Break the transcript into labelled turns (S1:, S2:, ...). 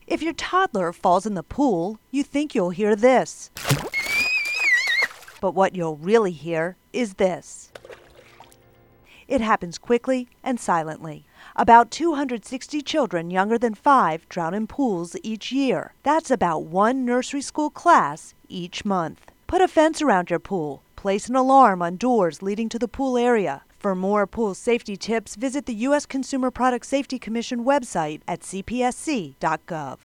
S1: If your toddler falls in the pool, you think you'll hear this. But what you'll really hear is this. It happens quickly and silently. About 260 children younger than 5 drown in pools each year. That's about one nursery school class each month. Put a fence around your pool. Place an alarm on doors leading to the pool area. For more pool safety tips, visit the U.S. Consumer Product Safety Commission website at cpsc.gov.